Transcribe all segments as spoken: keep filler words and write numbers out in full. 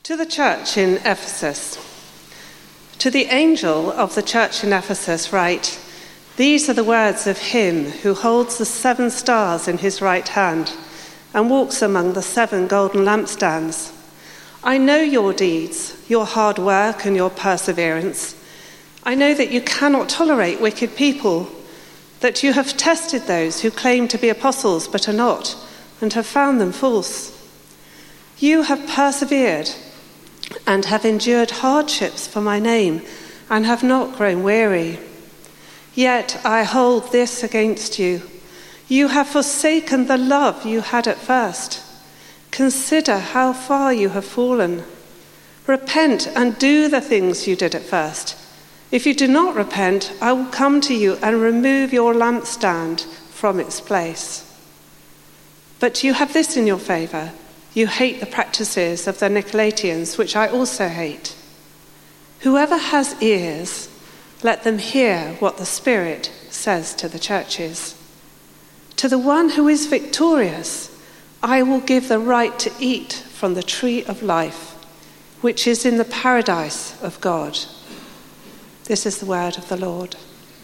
To the church in Ephesus. To the angel of the church in Ephesus write, "These are the words of him who holds the seven stars in his right hand and walks among the seven golden lampstands. I know your deeds, your hard work and your perseverance. I know that you cannot tolerate wicked people, that you have tested those who claim to be apostles but are not, and have found them false. You have persevered and have endured hardships for my name, and have not grown weary. Yet I hold this against you. You have forsaken the love you had at first. Consider how far you have fallen. Repent and do the things you did at first. If you do not repent, I will come to you and remove your lampstand from its place. But you have this in your favor. You hate the practices of the Nicolaitans, which I also hate. Whoever has ears, let them hear what the Spirit says to the churches. To the one who is victorious, I will give the right to eat from the tree of life, which is in the paradise of God." This is the word of the Lord.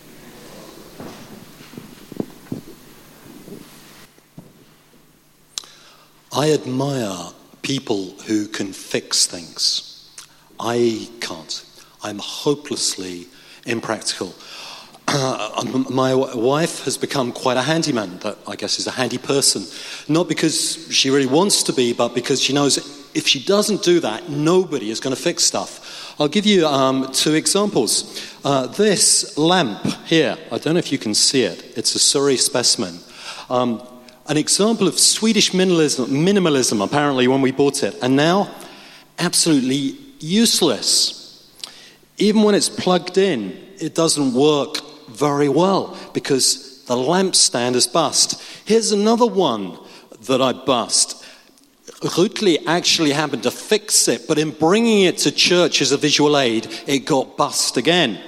I admire people who can fix things. I can't. I'm hopelessly impractical. Uh, my wife has become quite a handyman, that I guess is a handy person. Not because she really wants to be, but because she knows if she doesn't do that, nobody is going to fix stuff. I'll give you um, two examples. Uh, this lamp here, I don't know if you can see it. It's a Surrey specimen. Um, An example of Swedish minimalism, minimalism, apparently, when we bought it. And now, absolutely useless. Even when it's plugged in, it doesn't work very well because the lampstand is bust. Here's another one that I bust. Rutli actually happened to fix it, but in bringing it to church as a visual aid, it got bust again.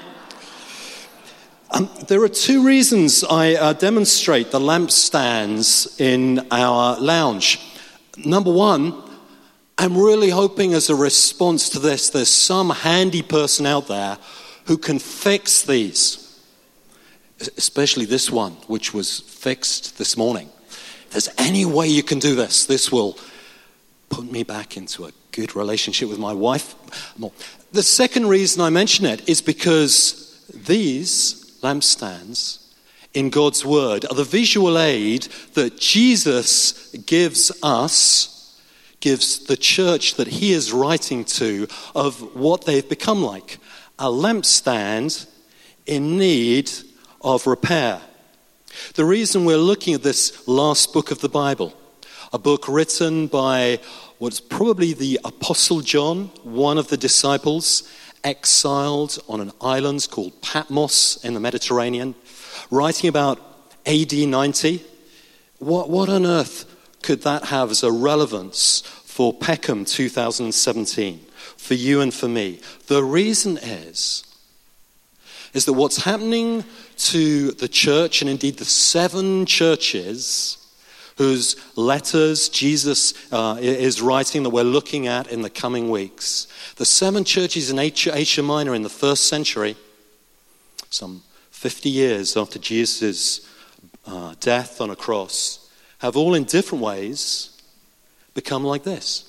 Um, there are two reasons I uh, demonstrate the lampstands in our lounge. Number one, I'm really hoping as a response to this, there's some handy person out there who can fix these. Especially this one, which was fixed this morning. If there's any way you can do this, this will put me back into a good relationship with my wife. The second reason I mention it is because these lampstands in God's word are the visual aid that Jesus gives us, gives the church that he is writing to, of what they've become like. A lampstand in need of repair. The reason we're looking at this last book of the Bible, a book written by what's probably the Apostle John, one of the disciples, exiled on an island called Patmos in the Mediterranean, writing about A D ninety. What, what on earth could that have as a relevance for Peckham two thousand seventeen, for you and for me? The reason is, is that what's happening to the church, and indeed the seven churches whose letters Jesus uh, is writing that we're looking at in the coming weeks. The seven churches in Asia Minor in the first century, some fifty years after Jesus' uh, death on a cross, have all in different ways become like this.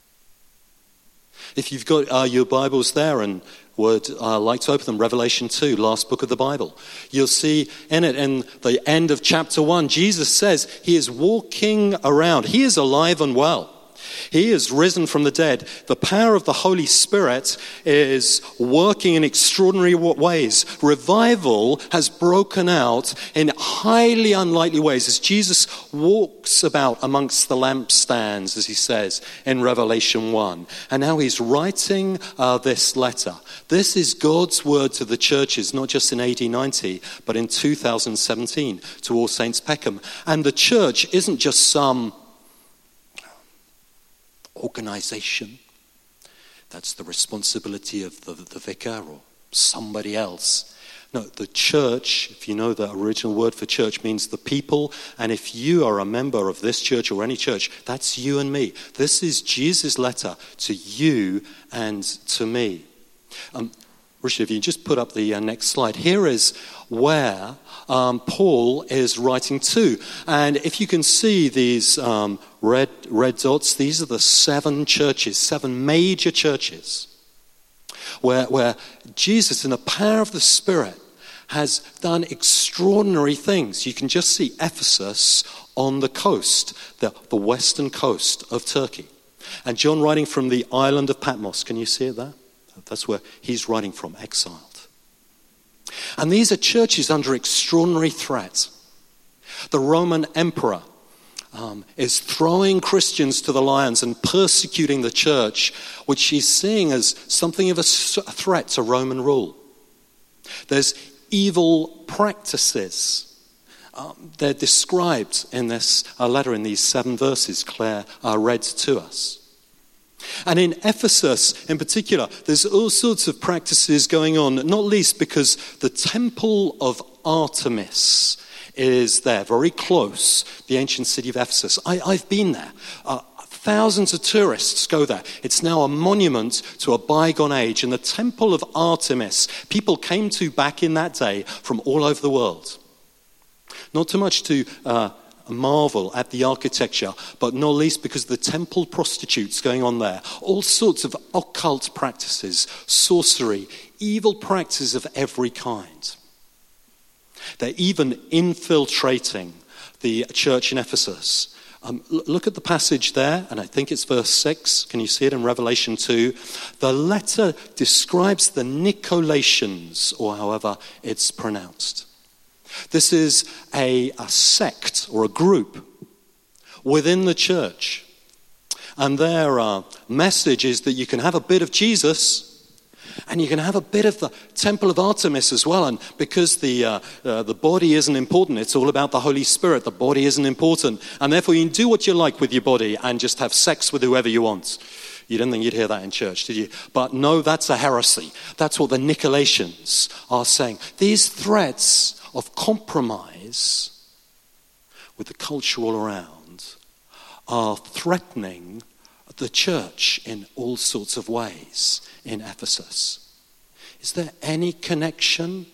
If you've got uh, your Bibles there and would uh, like to open them, Revelation two, last book of the Bible. You'll see in it, in the end of chapter one, Jesus says he is walking around. He is alive and well. He is risen from the dead. The power of the Holy Spirit is working in extraordinary ways. Revival has broken out in highly unlikely ways as Jesus walks about amongst the lampstands, as he says in Revelation one. And now he's writing uh, this letter. This is God's word to the churches, not just in A D ninety, but in two thousand seventeen to All Saints Peckham. And the church isn't just some organization. That's the responsibility of the, the vicar or somebody else. No, the church, if you know the original word for church, means the people. And if you are a member of this church or any church, that's you and me. This is Jesus' letter to you and to me. Um, Richard, if you just put up the uh, next slide. Here is where um, Paul is writing to. And if you can see these um, red, red dots, these are the seven churches, seven major churches, where, where Jesus, in the power of the Spirit, has done extraordinary things. You can just see Ephesus on the coast, the, the western coast of Turkey. And John writing from the island of Patmos. Can you see it there? That's where he's writing from, exiled. And these are churches under extraordinary threat. The Roman emperor um, is throwing Christians to the lions and persecuting the church, which he's seeing as something of a threat to Roman rule. There's evil practices. Um, they're described in this uh, letter in these seven verses Claire uh, read to us. And in Ephesus in particular, there's all sorts of practices going on, not least because the temple of Artemis is there, very close, the ancient city of Ephesus. I, I've been there. Uh, Thousands of tourists go there. It's now a monument to a bygone age. And the temple of Artemis, people came to back in that day from all over the world. Not too much to uh, marvel at the architecture, but not least because of the temple prostitutes going on there. All sorts of occult practices, sorcery, evil practices of every kind. They're even infiltrating the church in Ephesus. Um, look at the passage there, and I think it's verse six. Can you see it in Revelation two? The letter describes the Nicolaitans, or however it's pronounced. This is a, a sect or a group within the church. And their uh, message is that you can have a bit of Jesus and you can have a bit of the temple of Artemis as well. And because the uh, uh, the body isn't important, it's all about the Holy Spirit. The body isn't important. And therefore you can do what you like with your body and just have sex with whoever you want. You didn't think you'd hear that in church, did you? But no, that's a heresy. That's what the Nicolaitans are saying. These threats of compromise with the culture all around are threatening the church in all sorts of ways in Ephesus. Is there any connection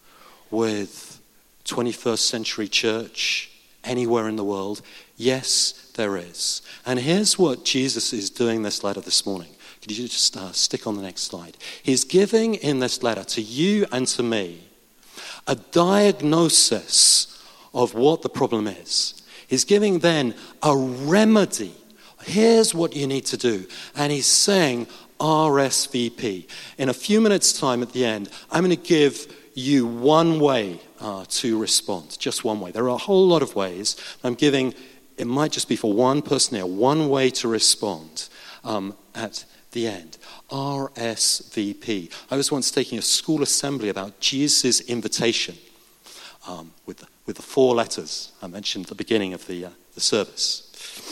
with twenty-first century church anywhere in the world? Yes, there is. And here's what Jesus is doing in this letter this morning. Could you just uh, stick on the next slide? He's giving in this letter to you and to me a diagnosis of what the problem is. He's giving then a remedy. Here's what you need to do. And he's saying R S V P. In a few minutes' time at the end, I'm going to give you one way uh, to respond. Just one way. There are a whole lot of ways. I'm giving, it might just be for one person here, one way to respond um, at the end. R S V P. I was once taking a school assembly about Jesus' invitation um, with, the, with the four letters I mentioned at the beginning of the, uh, the service.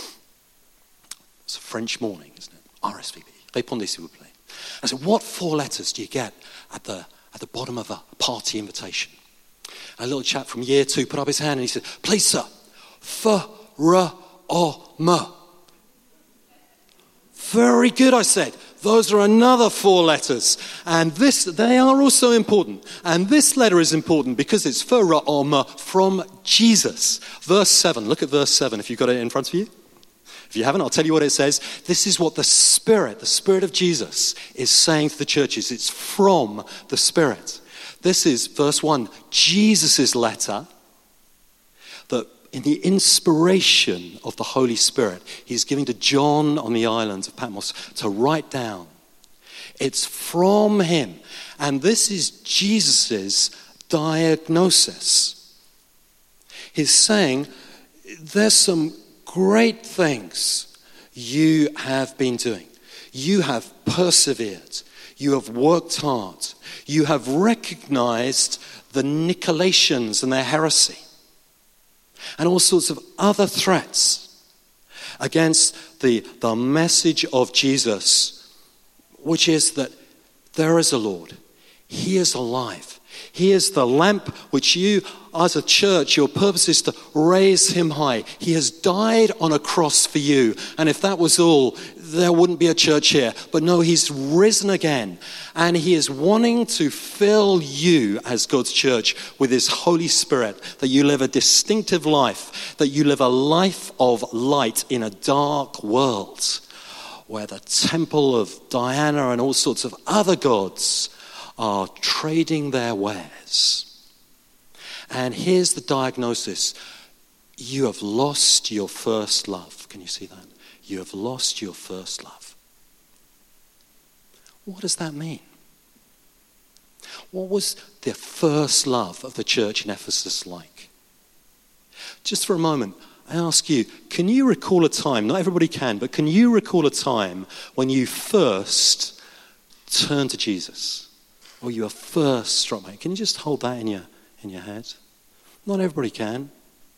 It's a French morning, isn't it? R S V P. Répondez s'il vous plaît. I said, what four letters do you get at the at the bottom of a party invitation? And a little chap from year two put up his hand and he said, please sir, F, R, O, M. Very good, I said. Those are another four letters. And this, they are also important. And this letter is important because it's F, R, O, M from Jesus. Verse seven. Look at verse seven if you've got it in front of you. If you haven't, I'll tell you what it says. This is what the Spirit, the Spirit of Jesus, is saying to the churches. It's from the Spirit. This is, verse one, Jesus' letter that in the inspiration of the Holy Spirit, he's giving to John on the island of Patmos to write down. It's from him. And this is Jesus' diagnosis. He's saying, there's some great things you have been doing. You have persevered. You have worked hard. You have recognized the Nicolaitans and their heresy and all sorts of other threats against the, the message of Jesus, which is that there is a Lord. He is alive. He is the lamp which you, as a church, your purpose is to raise him high. He has died on a cross for you. And if that was all, there wouldn't be a church here. But no, he's risen again. And he is wanting to fill you as God's church with his Holy Spirit, that you live a distinctive life, that you live a life of light in a dark world where the temple of Diana and all sorts of other gods are trading their wares. And here's the diagnosis. You have lost your first love. Can you see that? You have lost your first love. What does that mean? What was the first love of the church in Ephesus like? Just for a moment, I ask you, can you recall a time, not everybody can, but can you recall a time when you first turned to Jesus? Or you were first struck by it? Can you just hold that in your, in your head? Not everybody can.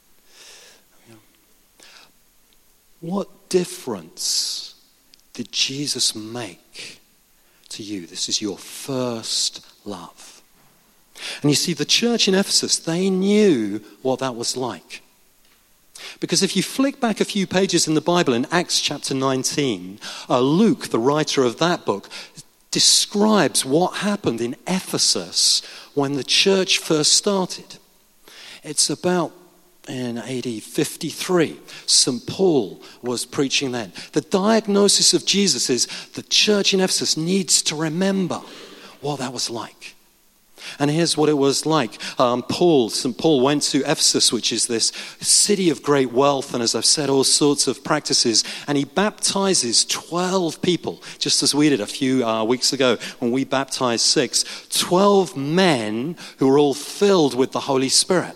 What difference did Jesus make to you? This is your first love. And you see, the church in Ephesus, they knew what that was like. Because if you flick back a few pages in the Bible, in Acts chapter nineteen, uh, Luke, the writer of that book, describes what happened in Ephesus when the church first started. It's about in A D fifty-three, Saint Paul was preaching then. The diagnosis of Jesus is the church in Ephesus needs to remember what that was like. And here's what it was like. Um, Paul, Saint Paul went to Ephesus, which is this city of great wealth, and as I've said, all sorts of practices. And he baptizes twelve people, just as we did a few uh, weeks ago when we baptized six. twelve men who were all filled with the Holy Spirit.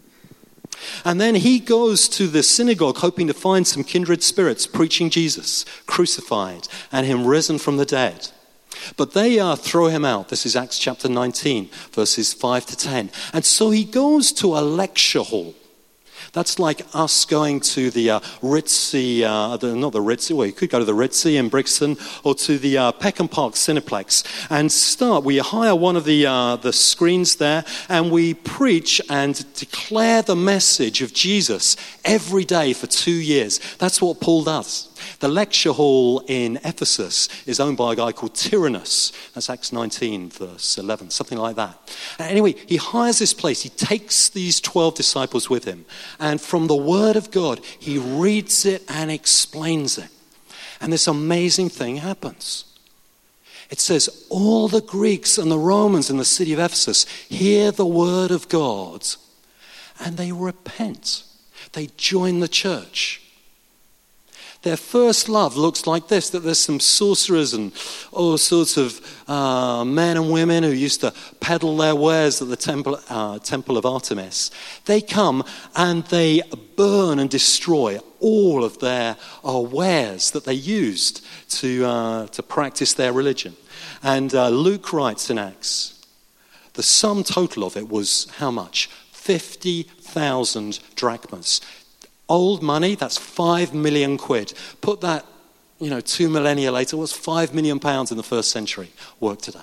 And then he goes to the synagogue hoping to find some kindred spirits preaching Jesus crucified and him risen from the dead. But they uh, throw him out. This is Acts chapter nineteen, verses five to ten. And so he goes to a lecture hall. That's like us going to the uh, Ritzy, uh, the, not the Ritzy, well, you could go to the Ritzy in Brixton, or to the uh, Peckham Park Cineplex and start. We hire one of the uh, the screens there, and we preach and declare the message of Jesus every day for two years. That's what Paul does. The lecture hall in Ephesus is owned by a guy called Tyrannus. That's Acts nineteen, verse eleven, something like that. Anyway, he hires this place. He takes these twelve disciples with him. And from the Word of God, he reads it and explains it. And this amazing thing happens. It says, all the Greeks and the Romans in the city of Ephesus hear the Word of God and they repent. They join the church. Their first love looks like this, that there's some sorcerers and all sorts of uh, men and women who used to peddle their wares at the temple, uh, temple of Artemis. They come and they burn and destroy all of their uh, wares that they used to, uh, to practice their religion. And uh, Luke writes in Acts, the sum total of it was how much? fifty thousand drachmas. Old money, that's five million quid. Put that, you know, two millennia later, was five million pounds in the first century. Work today.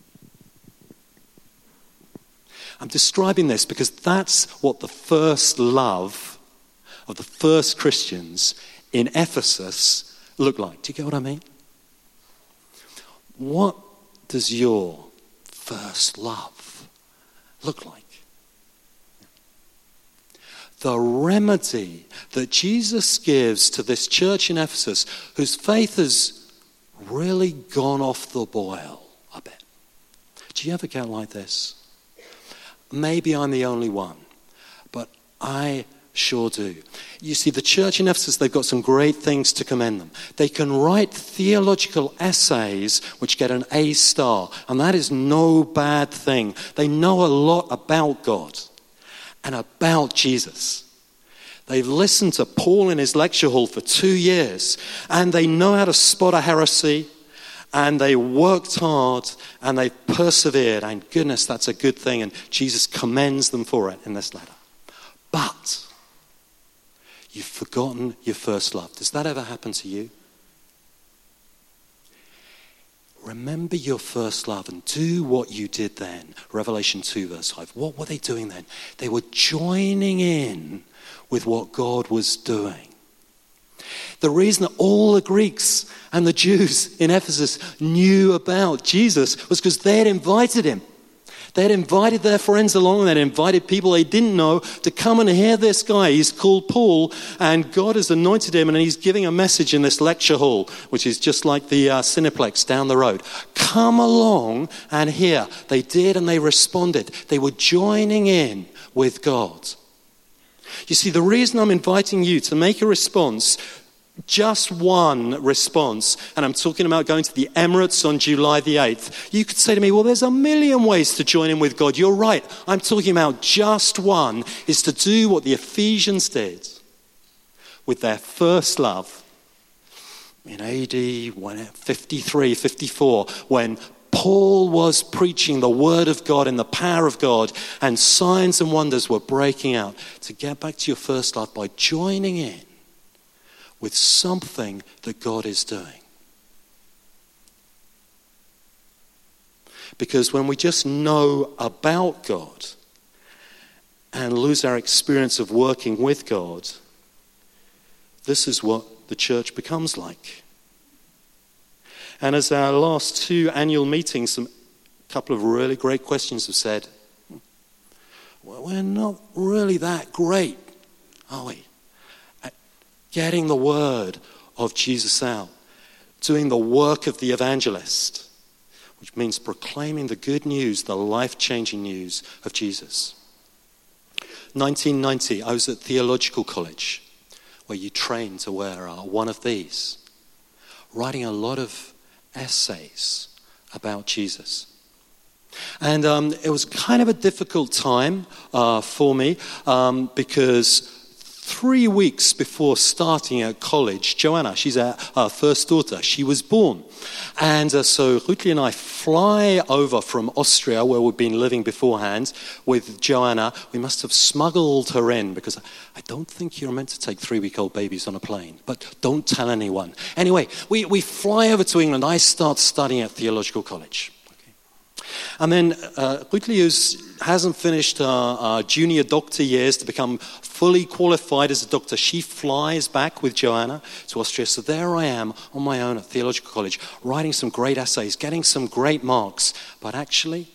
I'm describing this because that's what the first love of the first Christians in Ephesus looked like. Do you get what I mean? What does your first love look like? The remedy that Jesus gives to this church in Ephesus, whose faith has really gone off the boil a bit. Do you ever get like this? Maybe I'm the only one, but I sure do. You see, the church in Ephesus, they've got some great things to commend them. They can write theological essays which get an A star, and that is no bad thing. They know a lot about God and about Jesus. They've listened to Paul in his lecture hall for two years, and they know how to spot a heresy, and they worked hard, and they persevered, and goodness, that's a good thing, and Jesus commends them for it in this letter. But you've forgotten your first love. Does that ever happen to you? remember your first love and do what you did then. Revelation two verse five. What were they doing then? They were joining in with what God was doing. The reason that all the Greeks and the Jews in Ephesus knew about Jesus was because they had invited him. They had invited their friends along. They had invited people they didn't know to come and hear this guy. He's called Paul, and God has anointed him, and he's giving a message in this lecture hall, which is just like the uh, Cineplex down the road. Come along and hear. They did, and they responded. They were joining in with God. You see, the reason I'm inviting you to make a response, just one response, and I'm talking about going to the Emirates on July the eighth. You could say to me, well, there's a million ways to join in with God. You're right. I'm talking about just one, is to do what the Ephesians did with their first love in A D fifty-three, fifty-four, when Paul was preaching the word of God in the power of God, and signs and wonders were breaking out. To get back to your first love by joining in with something that God is doing. Because when we just know about God and lose our experience of working with God, this is what the church becomes like. And as our last two annual meetings, a couple of really great questions have said, well, we're not really that great, are we? Getting the word of Jesus out, doing the work of the evangelist, which means proclaiming the good news, the life-changing news of Jesus. nineteen ninety, I was at theological college, where you train to wear uh, one of these, writing a lot of essays about Jesus. And um, it was kind of a difficult time uh, for me um, because Three weeks before starting at college, Joanna, she's our, our first daughter, she was born. And uh, so Rutli and I fly over from Austria, where we've been living beforehand, with Joanna. We must have smuggled her in, because I don't think you're meant to take three-week-old babies on a plane. But don't tell anyone. Anyway, we, we fly over to England. I start studying at theological college. And then uh, Rutli hasn't finished her uh, junior doctor years to become fully qualified as a doctor. She flies back with Joanna to Austria. So there I am on my own at theological college, writing some great essays, getting some great marks, but actually,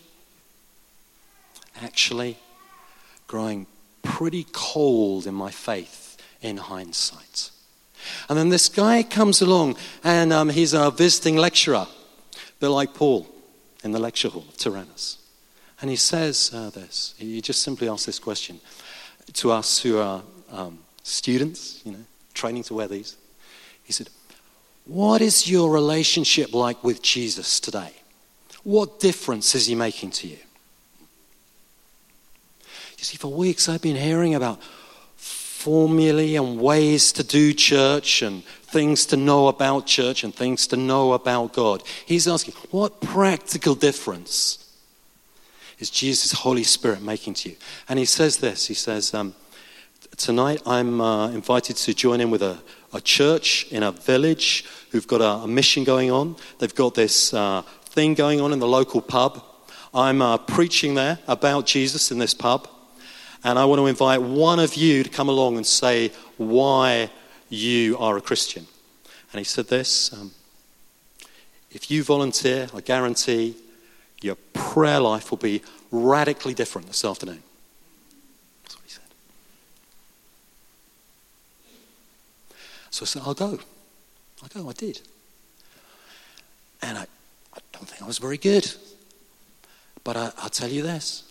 actually growing pretty cold in my faith in hindsight. And then this guy comes along, and um, he's a visiting lecturer, a bit like Paul in the lecture hall of Tyrannus. And he says uh, this, he just simply asks this question to us who are um, students, you know, training to wear these. He said, what is your relationship like with Jesus today? What difference is he making to you? You see, for weeks I've been hearing about formulae and ways to do church and things to know about church and things to know about God. He's asking, what practical difference is Jesus' Holy Spirit making to you? And he says this, he says, um, tonight I'm uh, invited to join in with a, a church in a village who've got a, a mission going on. They've got this uh, thing going on in the local pub. I'm uh, preaching there about Jesus in this pub. And I want to invite one of you to come along and say why you are a Christian. And he said this, um, if you volunteer, I guarantee your prayer life will be radically different this afternoon. That's what he said. So I said, I'll go. I'll go, I did. And I, I don't think I was very good. But I, I'll tell you this.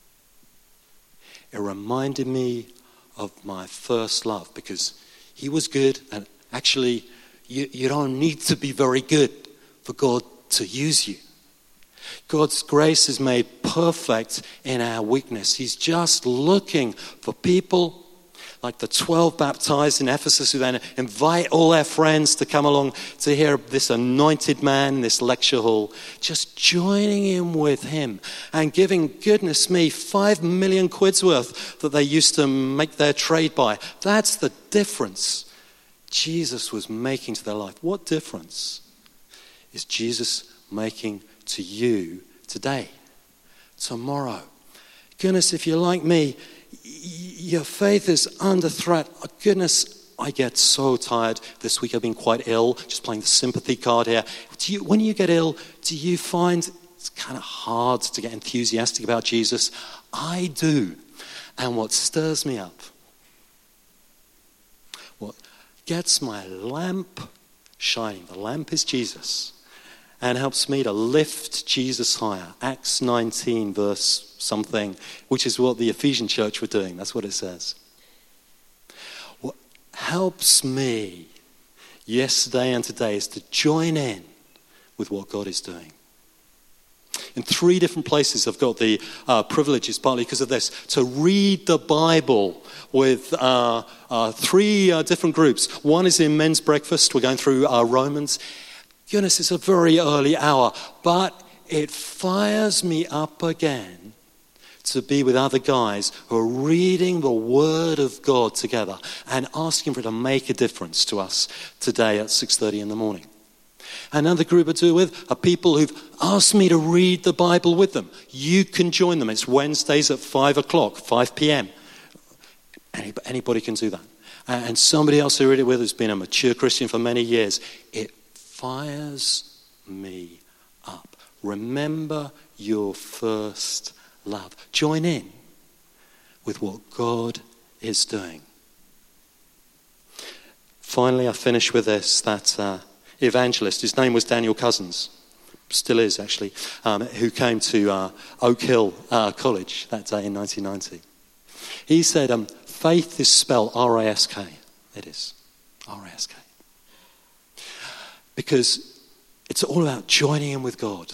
It reminded me of my first love, because he was good, and actually you, you don't need to be very good for God to use you. God's grace is made perfect in our weakness. He's just looking for people like the twelve baptized in Ephesus, who then invite all their friends to come along to hear this anointed man in this lecture hall, just joining in with him and giving, goodness me, five million quid's worth that they used to make their trade by. That's the difference Jesus was making to their life. What difference is Jesus making to you today, tomorrow. Goodness, if you're like me, your faith is under threat. Oh, goodness, I get so tired. This week I've been quite ill, just playing the sympathy card here. Do you, when you get ill, do you find it's kind of hard to get enthusiastic about Jesus? I do. And what stirs me up, what gets my lamp shining, the lamp is Jesus, and helps me to lift Jesus higher. Acts nineteen, verse something, which is what the Ephesian church were doing. That's what it says. What helps me yesterday and today is to join in with what God is doing. In three different places I've got the uh, privileges, partly because of this, to read the Bible with uh, uh, three uh, different groups. One is in men's breakfast. We're going through uh, Romans. Goodness, it's a very early hour, but it fires me up again to be with other guys who are reading the Word of God together and asking for it to make a difference to us today at six thirty in the morning. Another group I do with are people who've asked me to read the Bible with them. You can join them. It's Wednesdays at five o'clock, five p.m. Anybody can do that. And somebody else who I read it with has been a mature Christian for many years. It fires me up. Remember your first love. Join in with what God is doing. Finally, I finish with this, that uh, evangelist, his name was Daniel Cousins, still is actually, um, who came to uh, Oak Hill uh, College that day in nineteen ninety. He said, um, faith is spelled R A S K. It is, R A S K. Because it's all about joining in with God.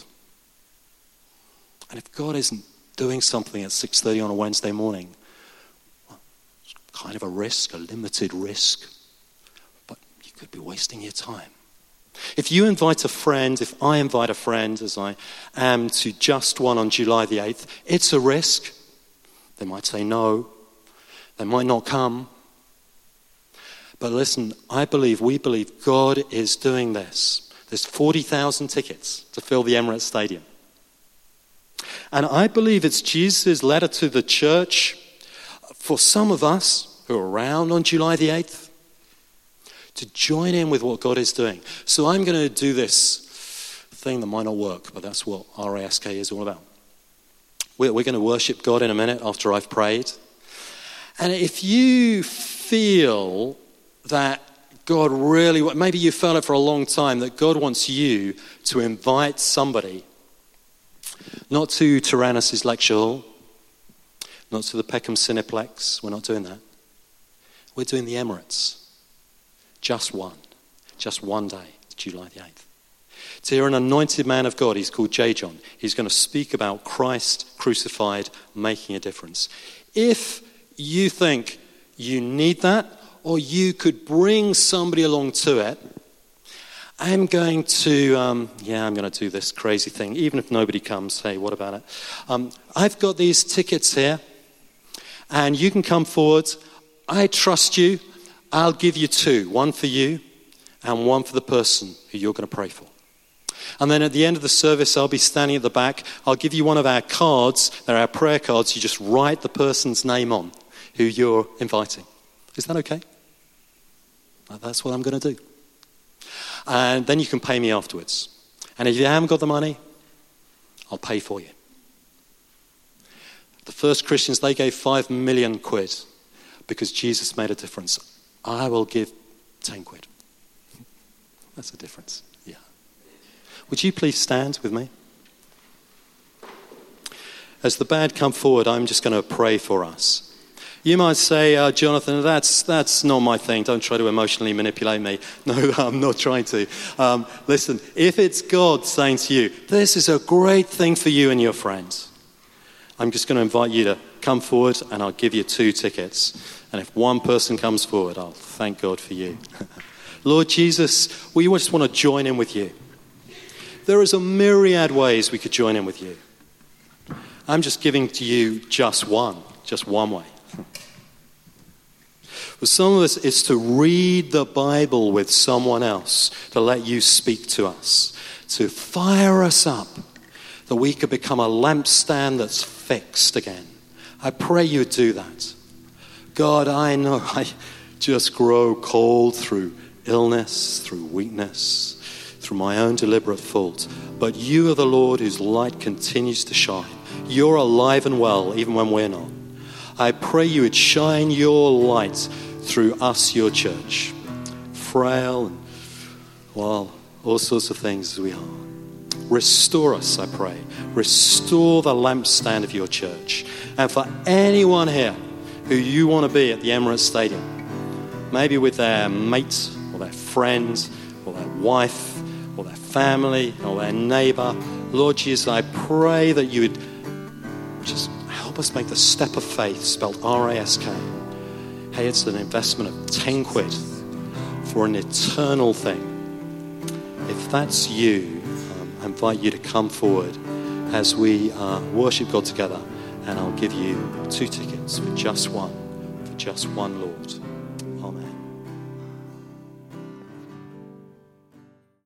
And if God isn't doing something at six thirty on a Wednesday morning, well, it's kind of a risk, a limited risk, but you could be wasting your time. If you invite a friend, if I invite a friend, as I am, to Just One on July the eighth, it's a risk. They might say no. They might not come. But listen, I believe, we believe God is doing this. There's forty thousand tickets to fill the Emirates Stadium. And I believe it's Jesus' letter to the church for some of us who are around on July the eighth to join in with what God is doing. So I'm going to do this thing that might not work, but that's what R A S K is all about. We're, we're going to worship God in a minute after I've prayed. And if you feel that God really, maybe you felt it for a long time, that God wants you to invite somebody, not to Tyrannus' lecture hall, not to the Peckham Cineplex, we're not doing that. We're doing the Emirates. Just one. Just one day, July the eighth. To hear an anointed man of God, he's called J. John. He's going to speak about Christ crucified, making a difference. If you think you need that, or you could bring somebody along to it, I'm going to, um, yeah, I'm going to do this crazy thing. Even if nobody comes, hey, what about it? Um, I've got these tickets here, and you can come forward. I trust you. I'll give you two, one for you and one for the person who you're going to pray for. And then at the end of the service, I'll be standing at the back. I'll give you one of our cards. They're our prayer cards. You just write the person's name on who you're inviting. Is that okay? That's what I'm going to do. And then you can pay me afterwards. And if you haven't got the money, I'll pay for you. The first Christians, they gave five million quid because Jesus made a difference. I will give ten quid. That's a difference, yeah. Would you please stand with me? As the band come forward, I'm just going to pray for us. You might say, uh, Jonathan, that's that's not my thing. Don't try to emotionally manipulate me. No, I'm not trying to. Um, listen, if it's God saying to you, this is a great thing for you and your friends, I'm just going to invite you to come forward and I'll give you two tickets. And if one person comes forward, I'll thank God for you. Lord Jesus, we just want to join in with you. There is a myriad ways we could join in with you. I'm just giving to you just one, just one way. For some of us, it's to read the Bible with someone else, to let you speak to us, to fire us up, that we could become a lampstand that's fixed again. I pray you would do that. God, I know I just grow cold through illness, through weakness, through my own deliberate fault. But you are the Lord whose light continues to shine. You're alive and well, even when we're not. I pray you would shine your light through us, your church. Frail and, well, all sorts of things as we are. Restore us, I pray. Restore the lampstand of your church. And for anyone here who you want to be at the Emirates Stadium, maybe with their mate or their friend or their wife or their family or their neighbor, Lord Jesus, I pray that you would just help us make the step of faith, spelled R A S K. Hey, it's an investment of ten quid for an eternal thing. If that's you, um, I invite you to come forward as we uh, worship God together, and I'll give you two tickets for just one, for just one Lord.